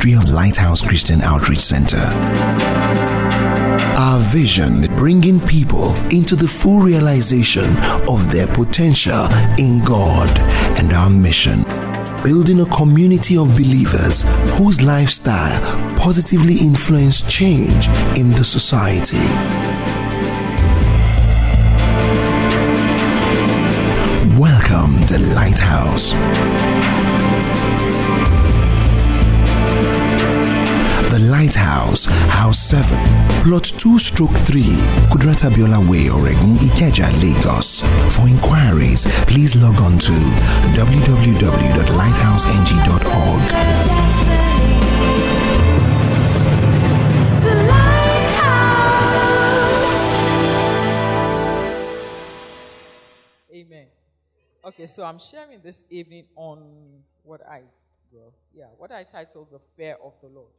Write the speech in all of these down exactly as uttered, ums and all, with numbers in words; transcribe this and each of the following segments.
ministry of Lighthouse Christian Outreach Center. Our vision, bringing people into the full realization of their potential in God, and our mission, building a community of believers whose lifestyle positively influence change in the society. Welcome to Lighthouse. The Lighthouse, House seven, Plot two stroke three, Kudrata Biola Way, Oregon, Ikeja, Lagos. For inquiries, please log on to w w w dot lighthouse n g dot org. Amen. Okay, so I'm sharing this evening on what I, well, yeah, what I titled The Fear of the Lord.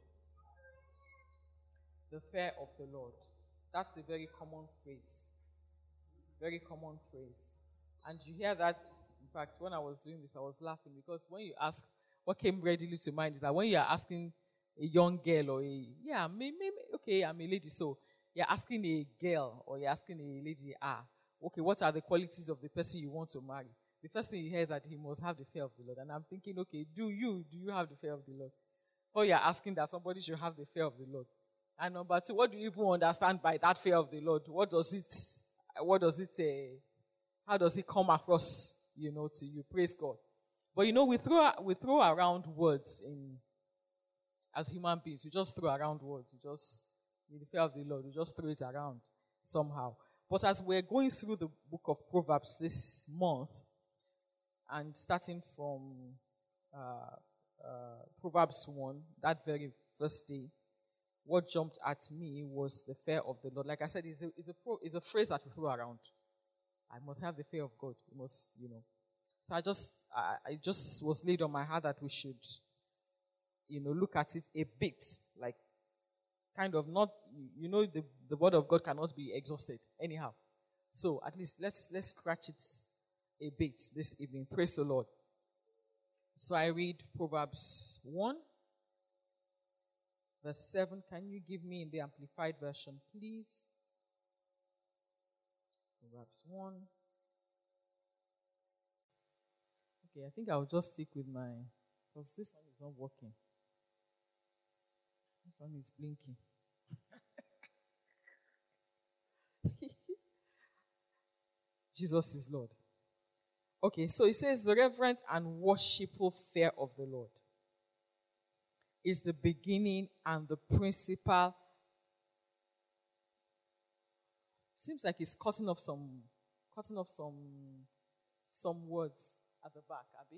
The fear of the Lord. That's a very common phrase. Very common phrase. And you hear that, in fact, when I was doing this, I was laughing because when you ask, what came readily to mind is that when you are asking a young girl or a, yeah, maybe, maybe okay, I'm a lady, so you're asking a girl or you're asking a lady, ah, okay, what are the qualities of the person you want to marry? The first thing you hear is that he must have the fear of the Lord. And I'm thinking, okay, do you, do you have the fear of the Lord? Or you're asking that somebody should have the fear of the Lord. And number two, what do you even understand by that fear of the Lord? What does it, what does it, uh, how does it come across, you know, to you? Praise God. But you know, we throw, we throw around words in, as human beings, we just throw around words. We just, in the fear of the Lord, we just throw it around somehow. But as we're going through the book of Proverbs this month, and starting from uh, uh, Proverbs one, that very first day, what jumped at me was the fear of the Lord. Like I said, it's a, it's a, pro, it's a phrase that we throw around. I must have the fear of God. You must, you know. So I just, I, I just was laid on my heart that we should, you know, look at it a bit, like kind of not, you know, the, the word of God cannot be exhausted anyhow. So at least let's let's scratch it a bit this evening. Praise the Lord. So I read Proverbs one. Verse seven, can you give me in the Amplified Version, please? Proverbs one. Okay, I think I'll just stick with my, because this one is not working. This one is blinking. Jesus is Lord. Okay, so it says, the reverent and worshipful fear of the Lord is the beginning and the principal. Seems like he's cutting off some, cutting off some, some words at the back, Abby.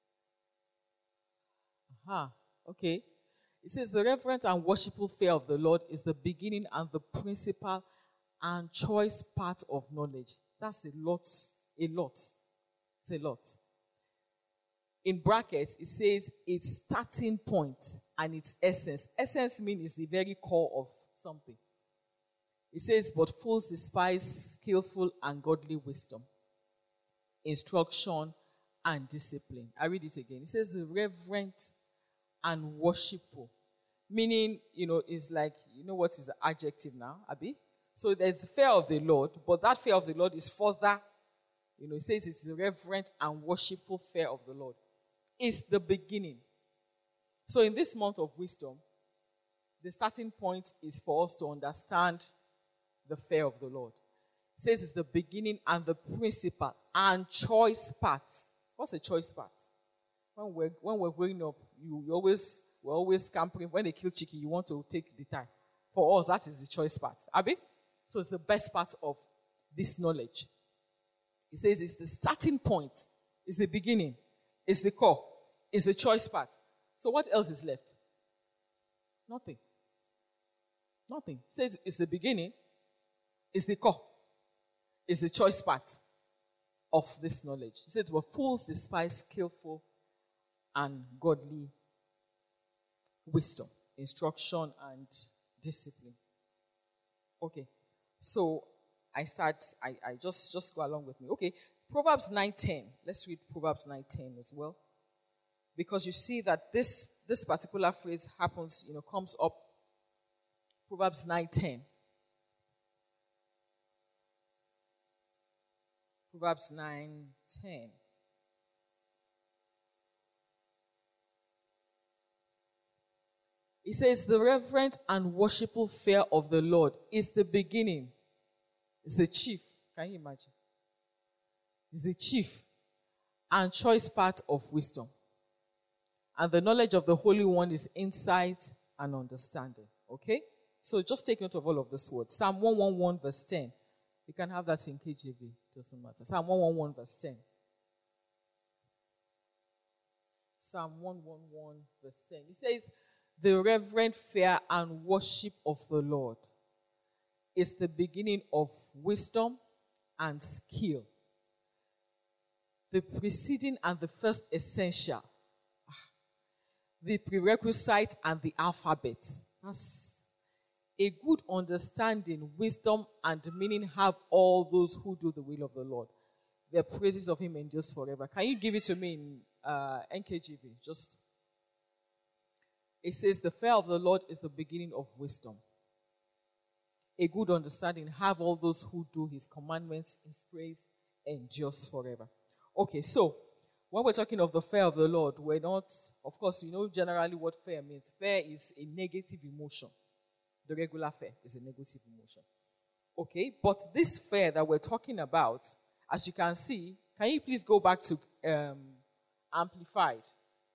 Aha, okay. It says the reverent and worshipful fear of the Lord is the beginning and the principal and choice part of knowledge. That's a lot, a lot. It's a lot. In brackets, it says its starting point and its essence. Essence means the very core of something. It says, but fools despise skillful and godly wisdom, instruction, and discipline. I read it again. It says the reverent and worshipful. Meaning, you know, is like, you know what is the adjective now, Abi? So there's the fear of the Lord, but that fear of the Lord is further, you know, it says it's the reverent and worshipful fear of the Lord. Is the beginning. So in this month of wisdom, the starting point is for us to understand the fear of the Lord. It says it's the beginning and the principal and choice part. What's a choice part? When we're, when we're growing up, you, you always, we're always scampering. When they kill chicken, you want to take the time. For us, that is the choice part. Abi? So it's the best part of this knowledge. It says it's the starting point. It's the beginning. It's the core. It's the choice part. So what else is left? Nothing. Nothing. It says it's the beginning. It's the core. It's the choice part of this knowledge. It says, well, fools despise skillful and godly wisdom, instruction, and discipline. Okay. So I start, I, I just, just go along with me. Okay. Proverbs nine ten. Let's read Proverbs nine ten as well. Because you see that this this particular phrase happens, you know, comes up, Proverbs nine ten. Proverbs nine ten. It says, the reverent and worshipful fear of the Lord is the beginning. It's the chief. Can you imagine? It's the chief and choice part of wisdom. And the knowledge of the Holy One is insight and understanding. Okay? So just take note of all of this words. Psalm one eleven verse ten. You can have that in K J V. Doesn't matter. Psalm one eleven verse ten. Psalm one eleven verse ten. It says, the reverent fear and worship of the Lord is the beginning of wisdom and skill. The preceding and the first essential. The prerequisite and the alphabet. That's a good understanding, wisdom, and meaning have all those who do the will of the Lord. The praises of him endures forever. Can you give it to me in uh, N K J V? Just. It says, the fear of the Lord is the beginning of wisdom. A good understanding have all those who do his commandments. His praise endures forever. Okay, so when we're talking of the fear of the Lord, we're not, of course, you know generally what fear means. Fear is a negative emotion. The regular fear is a negative emotion. Okay, but this fear that we're talking about, as you can see, can you please go back to um, Amplified?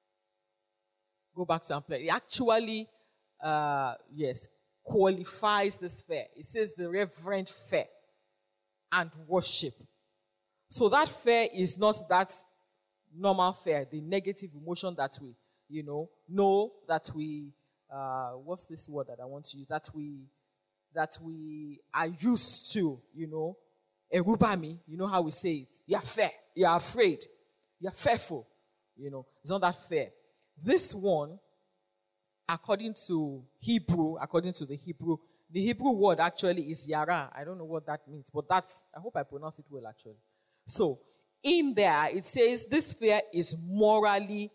Go back to Amplified. It actually, uh, yes, qualifies this fear. It says the reverent fear and worship. So that fear is not that normal fear, the negative emotion that we, you know, know that we, uh, what's this word that I want to use? That we, that we are used to, you know, erubami, you know how we say it. You're fear, you're afraid, you're fearful, you know. It's not that fear. This one, according to Hebrew, according to the Hebrew, the Hebrew word actually is yara. I don't know what that means, but that's, I hope I pronounce it well actually. So, in there, it says this fear is morally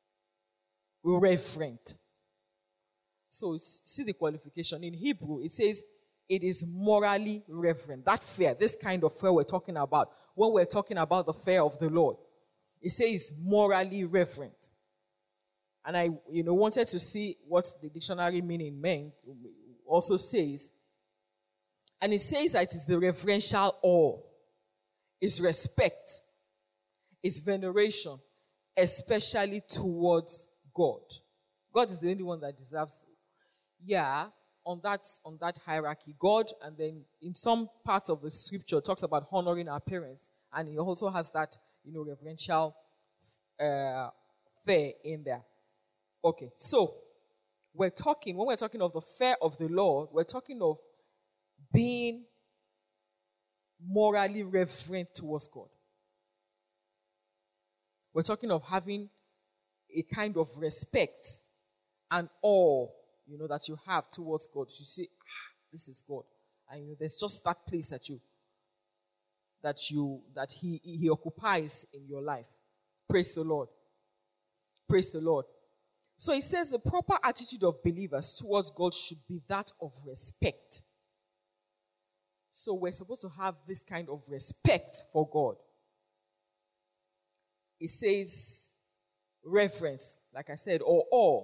reverent. So, see the qualification. In Hebrew, it says it is morally reverent. That fear, this kind of fear we're talking about, when we're talking about the fear of the Lord, it says morally reverent. And I, you know, wanted to see what the dictionary meaning meant. Also says, and it says that it is the reverential awe, is respect, is veneration, especially towards God. God is the only one that deserves, yeah, on that on that hierarchy. God, and then in some parts of the scripture talks about honoring our parents, and he also has that, you know, reverential uh, fear in there. Okay, so we're talking, when we're talking of the fear of the Lord, we're talking of being morally reverent towards God. We're talking of having a kind of respect and awe, you know, that you have towards God. You say, ah, this is God. And you know, there's just that place that you, that you, that he, he occupies in your life. Praise the Lord. Praise the Lord. So he says the proper attitude of believers towards God should be that of respect. So we're supposed to have this kind of respect for God. It says reverence, like I said, or awe.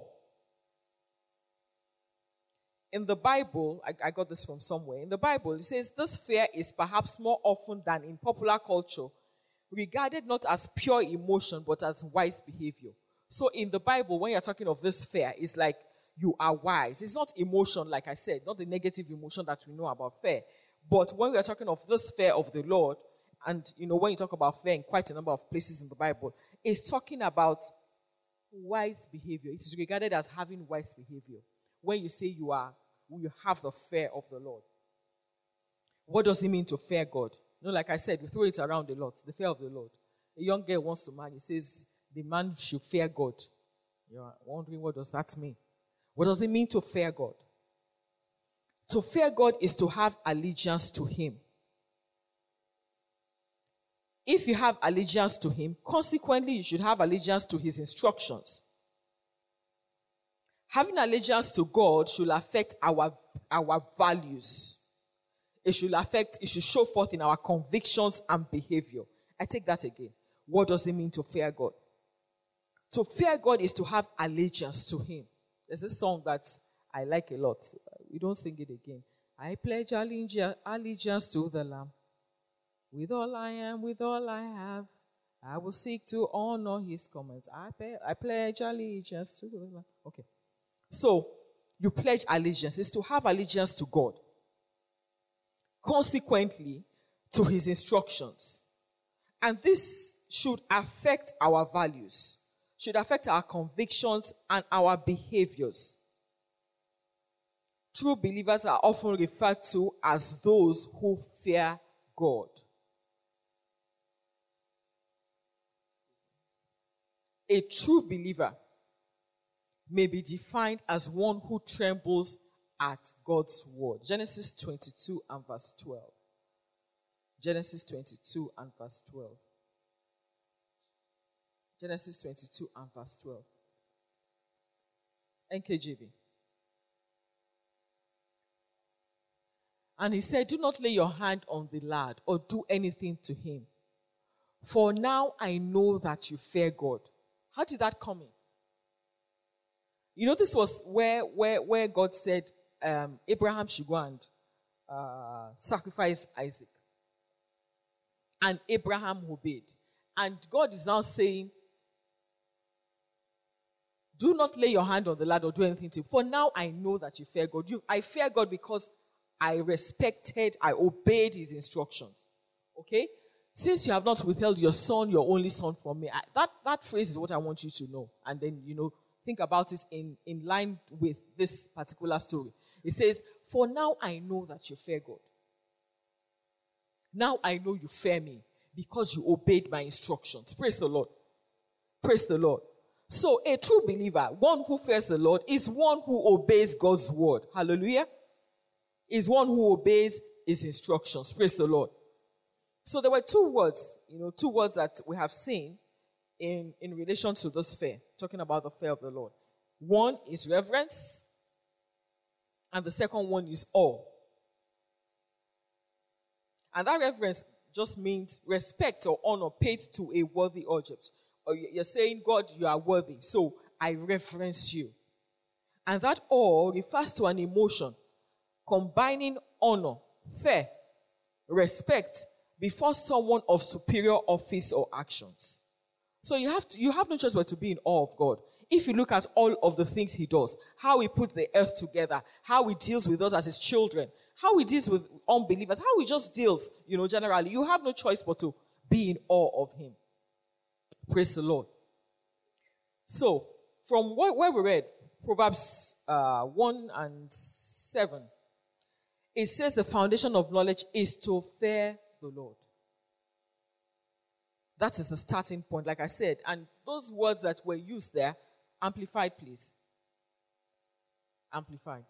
In the Bible, I, I got this from somewhere. In the Bible, it says this fear is perhaps more often than in popular culture regarded not as pure emotion, but as wise behavior. So in the Bible, when you're talking of this fear, it's like you are wise. It's not emotion, like I said, not the negative emotion that we know about fear. But when we are talking of this fear of the Lord, and you know, when you talk about fear in quite a number of places in the Bible, it's talking about wise behavior. It is regarded as having wise behavior. When you say you are, you have the fear of the Lord. What does it mean to fear God? You know, like I said, we throw it around a lot. The fear of the Lord. A young girl wants to marry. He says the man should fear God. You're wondering, what does that mean? What does it mean to fear God? To fear God is to have allegiance to him. If you have allegiance to him, consequently, you should have allegiance to his instructions. Having allegiance to God should affect our, our values. It should affect, it should show forth in our convictions and behavior. I take that again. What does it mean to fear God? To fear God is to have allegiance to Him. There's a song that I like a lot. We don't sing it again. I pledge allegiance to the Lamb. With all I am, with all I have, I will seek to honor His commands. I, pay, I pledge allegiance to the Lamb. Okay. So, you pledge allegiance. It's to have allegiance to God. Consequently, to His instructions. And this should affect our values, should affect our convictions and our behaviors. True believers are often referred to as those who fear God. A true believer may be defined as one who trembles at God's word. Genesis twenty-two and verse twelve. Genesis twenty-two and verse twelve. Genesis twenty-two and verse twelve. N K J V. And he said, do not lay your hand on the lad or do anything to him. For now I know that you fear God. How did that come in? You know, this was where, where, where God said um, Abraham should go and uh, sacrifice Isaac. And Abraham obeyed. And God is now saying, do not lay your hand on the lad or do anything to him. For now I know that you fear God. You, I fear God because I respected, I obeyed His instructions. Okay? Since you have not withheld your son, your only son from me. I, that, that phrase is what I want you to know. And then, you know, think about it in, in line with this particular story. It says, for now I know that you fear God. Now I know you fear me because you obeyed my instructions. Praise the Lord. Praise the Lord. So a true believer, one who fears the Lord, is one who obeys God's word. Hallelujah. Is one who obeys His instructions. Praise the Lord. So there were two words, you know, two words that we have seen in, in relation to this fear, talking about the fear of the Lord. One is reverence, and the second one is awe. And that reverence just means respect or honor paid to a worthy object. Or you're saying, God, you are worthy, so I reverence you. And that awe refers to an emotion combining honor, fear, respect before someone of superior office or actions. So you have to, you have no choice but to be in awe of God. If you look at all of the things He does, how He put the earth together, how He deals with us as His children, how He deals with unbelievers, how He just deals, you know, generally, you have no choice but to be in awe of Him. Praise the Lord. So, from what, where we read, Proverbs uh, one and seven, it says the foundation of knowledge is to fear the Lord. That is the starting point, like I said. And those words that were used there, amplified, please. Amplified.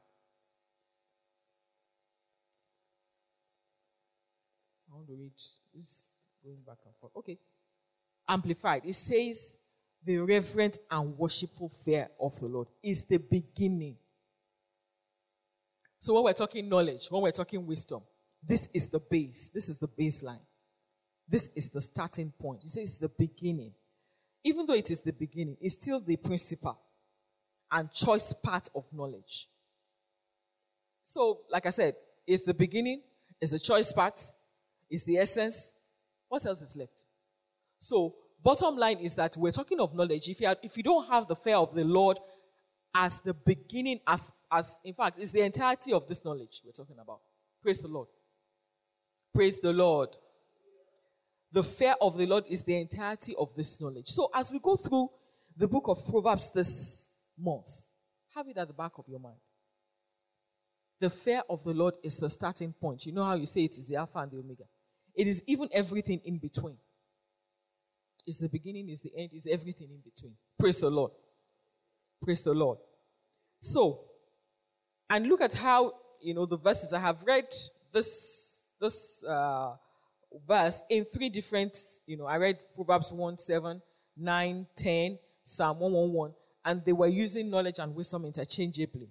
I want to read this going back and forth. Okay. Amplified. It says the reverent and worshipful fear of the Lord is the beginning. So when we're talking knowledge, when we're talking wisdom, this is the base. This is the baseline. This is the starting point. He says it's the beginning. Even though it is the beginning, it's still the principal and choice part of knowledge. So, like I said, it's the beginning, it's the choice part, it's the essence. What else is left? So, bottom line is that we're talking of knowledge. If you, are, if you don't have the fear of the Lord as the beginning, as, as in fact, it's the entirety of this knowledge we're talking about. Praise the Lord. Praise the Lord. The fear of the Lord is the entirety of this knowledge. So as we go through the book of Proverbs this month, have it at the back of your mind. The fear of the Lord is the starting point. You know how you say it is the Alpha and the Omega. It is even everything in between. It's the beginning, it's the end, it's everything in between. Praise the Lord. Praise the Lord. So, and look at how, you know, the verses. I have read this, this uh, verse in three different, you know, I read Proverbs one, seven, nine, ten, Psalm one eleven, and they were using knowledge and wisdom interchangeably.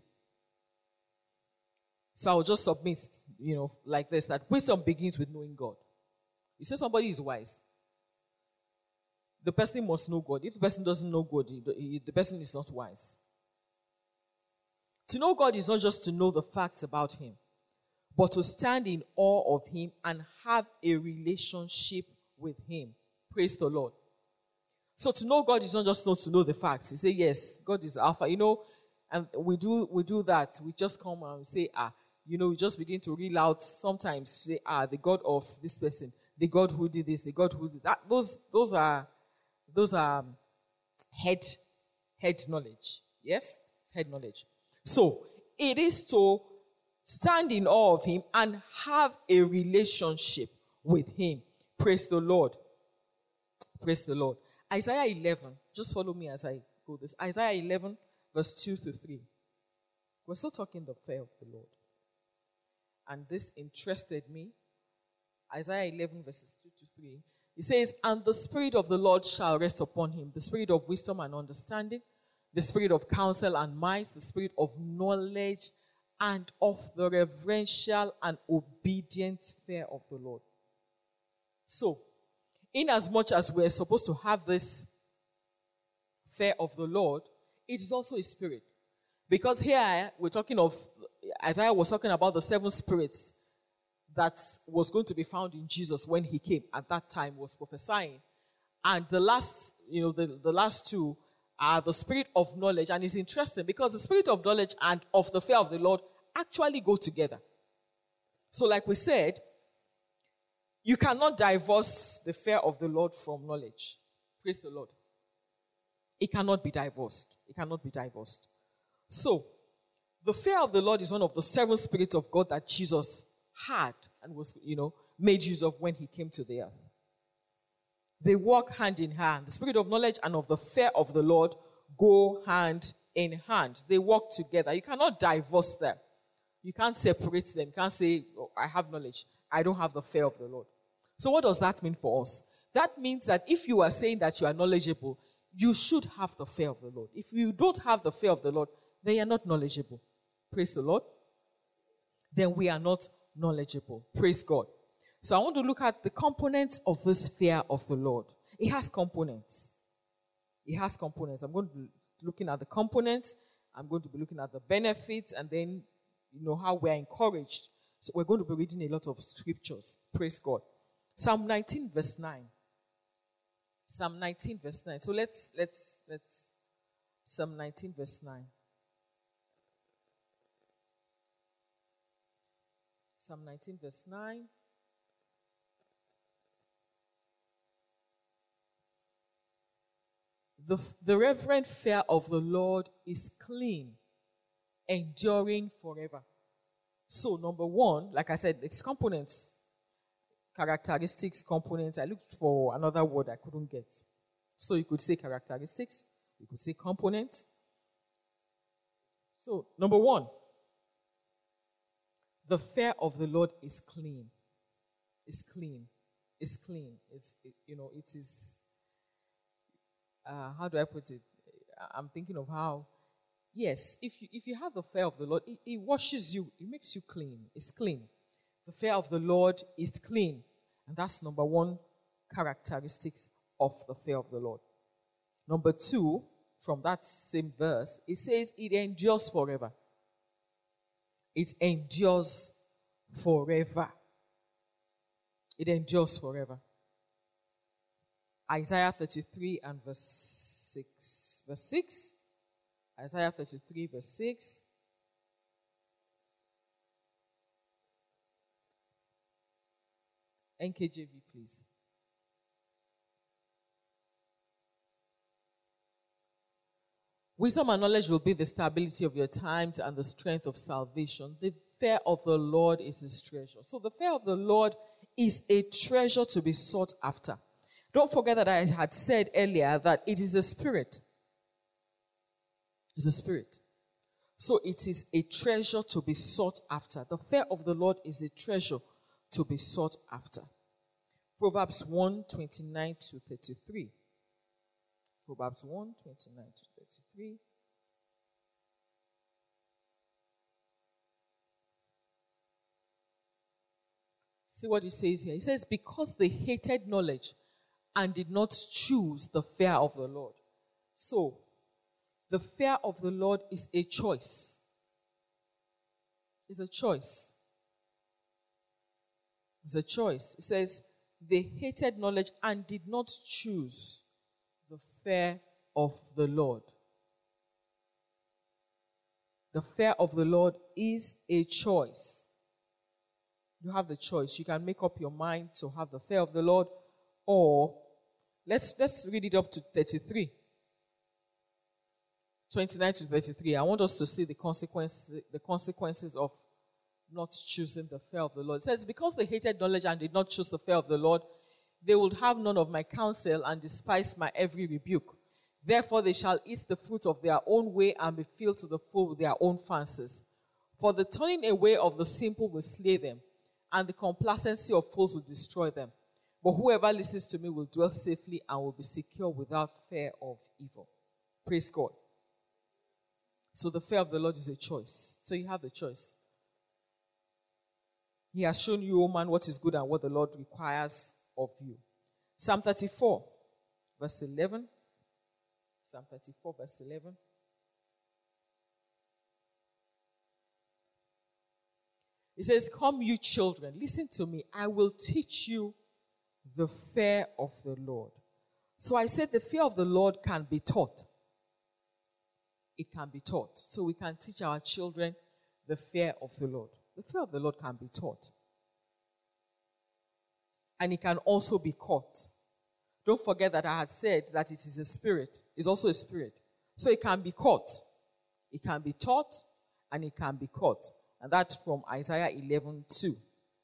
So I'll just submit, you know, like this, that wisdom begins with knowing God. You say somebody is wise, the person must know God. If the person doesn't know God, the person is not wise. To know God is not just to know the facts about Him, but to stand in awe of Him and have a relationship with Him. Praise the Lord. So to know God is not just not to know the facts. You say, yes, God is Alpha. You know, and we do we do that. We just come and say, ah, you know, we just begin to reel out sometimes, say, ah, the God of this person, the God who did this, the God who did that. Those, those are, those are head, head knowledge. Yes? It's head knowledge. So it is to stand in awe of Him and have a relationship with Him. Praise the Lord. Praise the Lord. Isaiah eleven, just follow me as I go this. Isaiah eleven, verse two to three. We're still talking the fear of the Lord. And this interested me. Isaiah eleven, verses two to three. It says, and the Spirit of the Lord shall rest upon him, the Spirit of wisdom and understanding, the Spirit of counsel and might, the Spirit of knowledge and of the reverential and obedient fear of the Lord. So, in as much as we're supposed to have this fear of the Lord, it is also a spirit. Because here we're talking of, Isaiah was talking about the seven spirits that was going to be found in Jesus when he came. At that time was prophesying. And the last, you know, the, the last two are the spirit of knowledge. And it's interesting because the spirit of knowledge and of the fear of the Lord actually go together. So like we said, you cannot divorce the fear of the Lord from knowledge. Praise the Lord. It cannot be divorced. It cannot be divorced. So, the fear of the Lord is one of the seven spirits of God that Jesus had and was, you know, made use of when he came to the earth. They walk hand in hand. The spirit of knowledge and of the fear of the Lord go hand in hand. They walk together. You cannot divorce them. You can't separate them. You can't say, oh, I have knowledge. I don't have the fear of the Lord. So what does that mean for us? That means that if you are saying that you are knowledgeable, you should have the fear of the Lord. If you don't have the fear of the Lord, then you are not knowledgeable. Praise the Lord. Then we are not knowledgeable. Praise God. So I want to look at the components of this fear of the Lord. It has components. It has components. I'm going to be looking at the components. I'm going to be looking at the benefits, and then, you know, how we're encouraged. So we're going to be reading a lot of scriptures. Praise God. Psalm nineteen, verse nine. Psalm nineteen, verse nine. So let's, let's, let's, Psalm nineteen, verse nine. Psalm nineteen, verse nine. The, the reverent fear of the Lord is clean, enduring forever. So, number one, like I said, it's components, characteristics, components. I looked for another word I couldn't get. So, you could say characteristics, you could say components. So, number one, the fear of the Lord is clean. It's clean. It's clean. It's, it, you know, it is, uh, how do I put it? I'm thinking of how, yes, if you, if you have the fear of the Lord, it, it washes you. It makes you clean. It's clean. The fear of the Lord is clean. And that's number one characteristics of the fear of the Lord. Number two, from that same verse, it says it endures forever. It endures forever. It endures forever. Isaiah thirty-three and verse six. Verse six. Isaiah thirty-three, verse six. N K J V, please. Wisdom and knowledge will be the stability of your times and the strength of salvation. The fear of the Lord is his treasure. So the fear of the Lord is a treasure to be sought after. Don't forget that I had said earlier that it is a spirit. It's a spirit. So it is a treasure to be sought after. The fear of the Lord is a treasure to be sought after. Proverbs one, twenty-nine to thirty-three. Proverbs one, twenty-nine to thirty-three. See what he says here. He says, because they hated knowledge and did not choose the fear of the Lord. So, the fear of the Lord is a choice. It's a choice. It's a choice. It says, they hated knowledge and did not choose the fear of the Lord. The fear of the Lord is a choice. You have the choice. You can make up your mind to have the fear of the Lord, or let's let's read it up to thirty-three. twenty-nine to thirty-three. I want us to see the consequences, the consequences of not choosing the fear of the Lord. It says, because they hated knowledge and did not choose the fear of the Lord, they would have none of my counsel and despise my every rebuke. Therefore they shall eat the fruit of their own way and be filled to the full with their own fancies. For the turning away of the simple will slay them, and the complacency of fools will destroy them. But whoever listens to me will dwell safely and will be secure without fear of evil. Praise God. So the fear of the Lord is a choice. So you have the choice. He has shown you, O man, what is good and what the Lord requires of you. Psalm thirty-four, verse eleven. Psalm thirty-four, verse eleven. It says, come you children, listen to me. I will teach you the fear of the Lord. So I said the fear of the Lord can be taught. It can be taught. So we can teach our children the fear of the Lord. The fear of the Lord can be taught. And it can also be caught. Don't forget that I had said that it is a spirit. It's also a spirit. So it can be caught. It can be taught and it can be caught. And that's from Isaiah eleven two.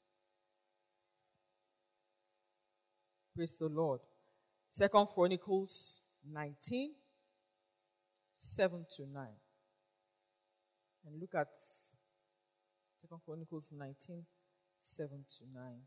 Praise the Lord. Second Chronicles nineteen, seven to nine. And look at Second Chronicles nineteen, seven to nine.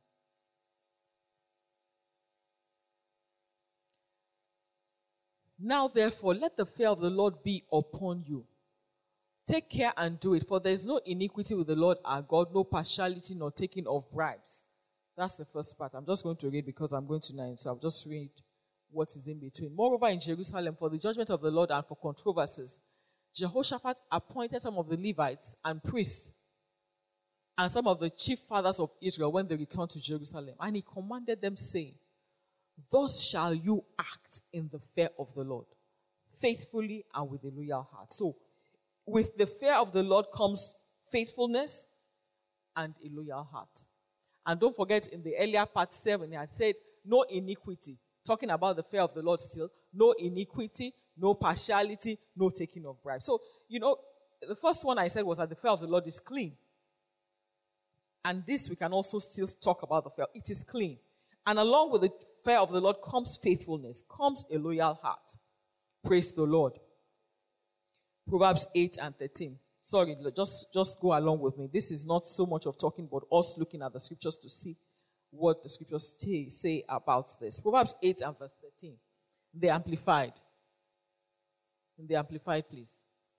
Now therefore, let the fear of the Lord be upon you. Take care and do it, for there is no iniquity with the Lord our God, no partiality nor taking of bribes. That's the first part. I'm just going to read because I'm going to nine, so I'll just read what is in between. Moreover, in Jerusalem, for the judgment of the Lord and for controversies, Jehoshaphat appointed some of the Levites and priests and some of the chief fathers of Israel when they returned to Jerusalem. And he commanded them, saying, thus shall you act in the fear of the Lord, faithfully and with a loyal heart. So, with the fear of the Lord comes faithfulness and a loyal heart. And don't forget, in the earlier part seven, I said, no iniquity. Talking about the fear of the Lord still. No iniquity, no partiality, no taking of bribes. So, you know, the first one I said was that the fear of the Lord is clean. And this we can also still talk about the fear. It is clean. And along with the fear of the Lord comes faithfulness, comes a loyal heart. Praise the Lord. Proverbs eight and thirteen. Sorry, just, just go along with me. This is not so much of talking, but us looking at the scriptures to see what the scriptures say, say about this. Proverbs eight and verse thirteen. The Amplified. In the Amplified, please.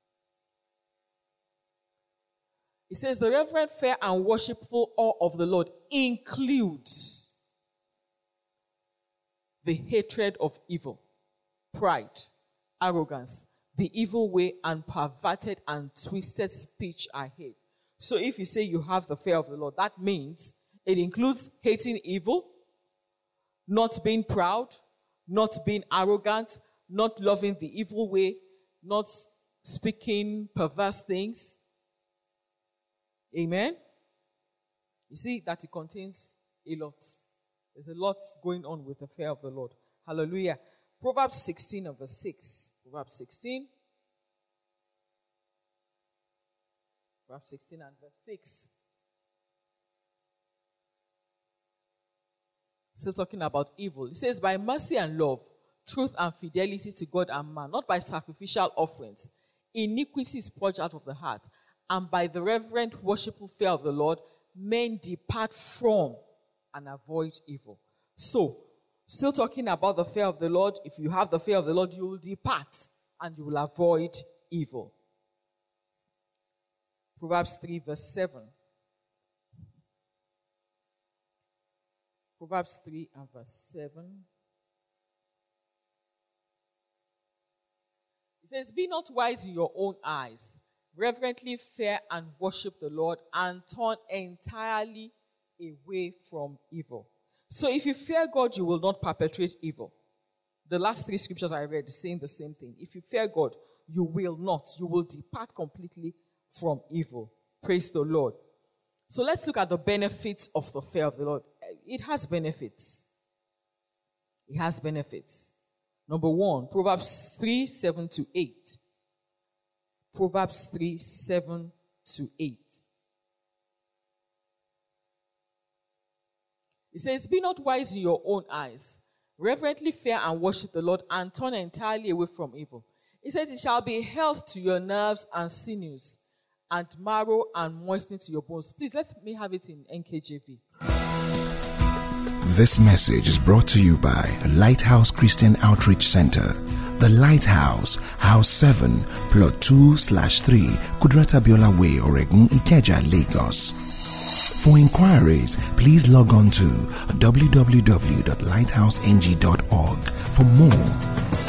It says, the reverent fear and worshipful awe of the Lord includes the hatred of evil, pride, arrogance, the evil way, and perverted and twisted speech I hate. So if you say you have the fear of the Lord, that means it includes hating evil, not being proud, not being arrogant, not loving the evil way, not speaking perverse things. Amen? You see that it contains a lot. There's a lot going on with the fear of the Lord. Hallelujah. Proverbs sixteen and verse six. Proverbs sixteen. Proverbs sixteen and verse six. Still talking about evil. It says, by mercy and love, truth and fidelity to God and man, not by sacrificial offerings. Iniquity is purged out of the heart. And by the reverent, worshipful fear of the Lord, men depart from and avoid evil. So, Still talking about the fear of the Lord. If you have the fear of the Lord, you will depart and you will avoid evil. Proverbs three verse seven. Proverbs three and verse seven. It says, be not wise in your own eyes. Reverently fear and worship the Lord and turn entirely away from evil. So if you fear God, you will not perpetrate evil. The last three scriptures I read is saying the same thing. If you fear God, you will not. You will depart completely from evil. Praise the Lord. So let's look at the benefits of the fear of the Lord. It has benefits. It has benefits. Number one, Proverbs three, seven to eight. Proverbs three, seven to eight. It says, be not wise in your own eyes. Reverently fear and worship the Lord and turn entirely away from evil. It says, it shall be health to your nerves and sinews and marrow and moistening to your bones. Please, let me have it in N K J V. This message is brought to you by Lighthouse Christian Outreach Center. The Lighthouse, House seven, Plot two slash three, Kudrata Biola Way, Oregun, Ikeja, Lagos. For inquiries, please log on to w w w dot lighthouse n g dot org for more.